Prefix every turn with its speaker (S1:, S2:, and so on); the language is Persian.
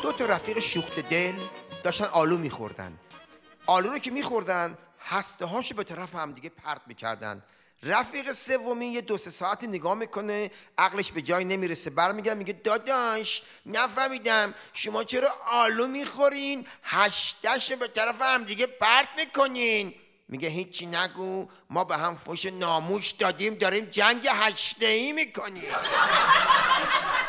S1: دو تا رفیق شوخت دل داشتن آلو میخوردن. آلو رو که میخوردن هسته هاشو به طرف هم دیگه پرت میکردن. رفیق سومی یه 2-3 ساعت نگاه میکنه، عقلش به جای نمیرسه، برمیگرده میگه داداش نفهمیدم شما چرا آلو میخورین هشتهشو به طرف هم دیگه پرت میکنین؟ میگه هیچی نگو، ما به هم فحش ناموس دادیم، داریم جنگ هشته‌ای میکنیم.